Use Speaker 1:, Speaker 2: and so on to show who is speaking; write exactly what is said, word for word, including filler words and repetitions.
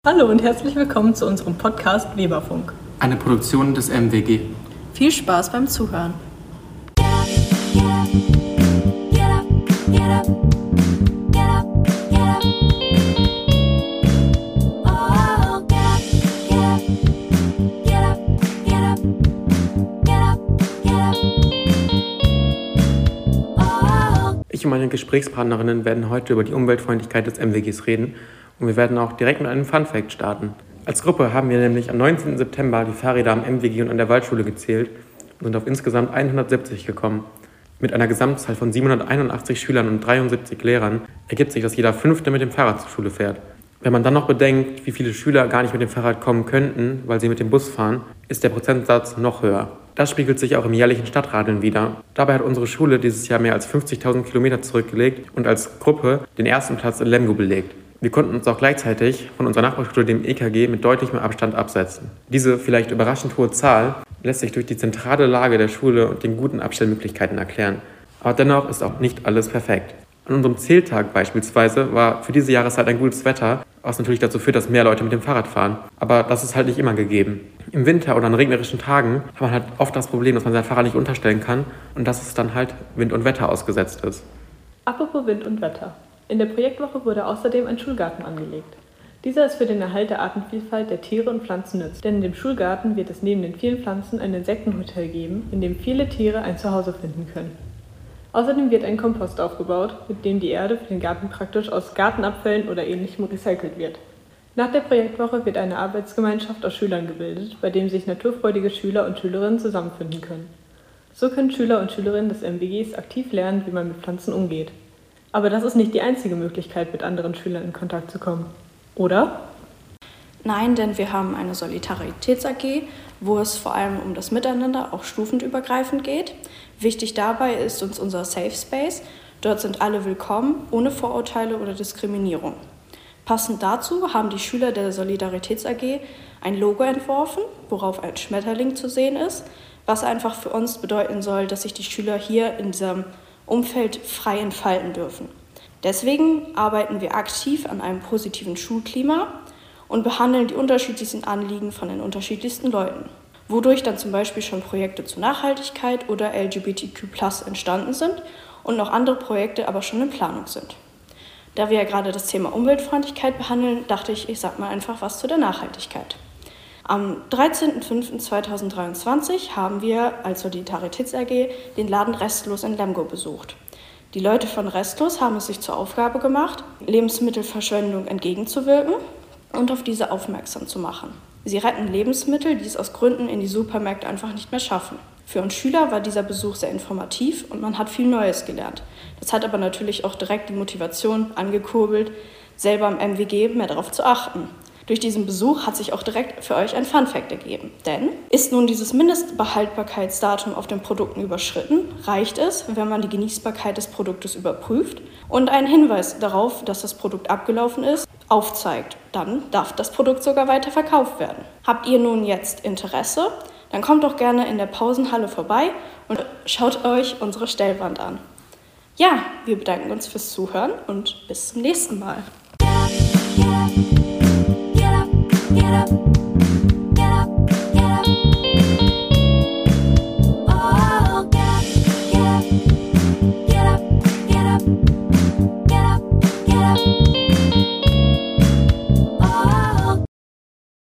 Speaker 1: Hallo und herzlich willkommen zu unserem Podcast Weberfunk.
Speaker 2: Eine Produktion des M W G.
Speaker 1: Viel Spaß beim Zuhören.
Speaker 2: Ich und meine Gesprächspartnerinnen werden heute über die Umweltfreundlichkeit des M W Gs reden und wir werden auch direkt mit einem Fun-Fact starten. Als Gruppe haben wir nämlich am neunzehnten September die Fahrräder am M W G und an der Waldschule gezählt und sind auf insgesamt hundertsiebzig gekommen. Mit einer Gesamtzahl von siebenhunderteinundachtzig Schülern und dreiundsiebzig Lehrern ergibt sich, dass jeder Fünfte mit dem Fahrrad zur Schule fährt. Wenn man dann noch bedenkt, wie viele Schüler gar nicht mit dem Fahrrad kommen könnten, weil sie mit dem Bus fahren, ist der Prozentsatz noch höher. Das spiegelt sich auch im jährlichen Stadtradeln wider. Dabei hat unsere Schule dieses Jahr mehr als fünfzigtausend Kilometer zurückgelegt und als Gruppe den ersten Platz in Lemgo belegt. Wir konnten uns auch gleichzeitig von unserer Nachbarschule, dem E K G, mit deutlichem Abstand absetzen. Diese vielleicht überraschend hohe Zahl lässt sich durch die zentrale Lage der Schule und den guten Abstellmöglichkeiten erklären. Aber dennoch ist auch nicht alles perfekt. An unserem Zähltag beispielsweise war für diese Jahreszeit ein gutes Wetter, was natürlich dazu führt, dass mehr Leute mit dem Fahrrad fahren. Aber das ist halt nicht immer gegeben. Im Winter oder an regnerischen Tagen hat man halt oft das Problem, dass man sein Fahrrad nicht unterstellen kann und dass es dann halt Wind und Wetter ausgesetzt ist.
Speaker 1: Apropos Wind und Wetter. In der Projektwoche wurde außerdem ein Schulgarten angelegt. Dieser ist für den Erhalt der Artenvielfalt der Tiere und Pflanzen nützlich, denn in dem Schulgarten wird es neben den vielen Pflanzen ein Insektenhotel geben, in dem viele Tiere ein Zuhause finden können. Außerdem wird ein Kompost aufgebaut, mit dem die Erde für den Garten praktisch aus Gartenabfällen oder Ähnlichem recycelt wird. Nach der Projektwoche wird eine Arbeitsgemeinschaft aus Schülern gebildet, bei dem sich naturfreudige Schüler und Schülerinnen zusammenfinden können. So können Schüler und Schülerinnen des M W Gs aktiv lernen, wie man mit Pflanzen umgeht. Aber das ist nicht die einzige Möglichkeit, mit anderen Schülern in Kontakt zu kommen, oder?
Speaker 3: Nein, denn wir haben eine Solidaritäts-A G, wo es vor allem um das Miteinander auch stufenübergreifend geht. Wichtig dabei ist uns unser Safe Space. Dort sind alle willkommen, ohne Vorurteile oder Diskriminierung. Passend dazu haben die Schüler der Solidaritäts-A G ein Logo entworfen, worauf ein Schmetterling zu sehen ist, was einfach für uns bedeuten soll, dass sich die Schüler hier in diesem Umfeld frei entfalten dürfen. Deswegen arbeiten wir aktiv an einem positiven Schulklima und behandeln die unterschiedlichsten Anliegen von den unterschiedlichsten Leuten, wodurch dann zum Beispiel schon Projekte zur Nachhaltigkeit oder L G B T Q plus entstanden sind und noch andere Projekte aber schon in Planung sind. Da wir ja gerade das Thema Umweltfreundlichkeit behandeln, dachte ich, ich sag mal einfach was zu der Nachhaltigkeit. Am dreizehnten fünften zweitausenddreiundzwanzig haben wir als Solidaritäts-A G den Laden Restlos in Lemgo besucht. Die Leute von Restlos haben es sich zur Aufgabe gemacht, Lebensmittelverschwendung entgegenzuwirken und auf diese aufmerksam zu machen. Sie retten Lebensmittel, die es aus Gründen in die Supermärkte einfach nicht mehr schaffen. Für uns Schüler war dieser Besuch sehr informativ und man hat viel Neues gelernt. Das hat aber natürlich auch direkt die Motivation angekurbelt, selber am M W G mehr darauf zu achten. Durch diesen Besuch hat sich auch direkt für euch ein Fun-Fact ergeben. Denn ist nun dieses Mindestbehaltbarkeitsdatum auf den Produkten überschritten, reicht es, wenn man die Genießbarkeit des Produktes überprüft und einen Hinweis darauf, dass das Produkt abgelaufen ist, aufzeigt. Dann darf das Produkt sogar weiter verkauft werden. Habt ihr nun jetzt Interesse? Dann kommt doch gerne in der Pausenhalle vorbei und schaut euch unsere Stellwand an. Ja, wir bedanken uns fürs Zuhören und bis zum nächsten Mal. Get up, get up.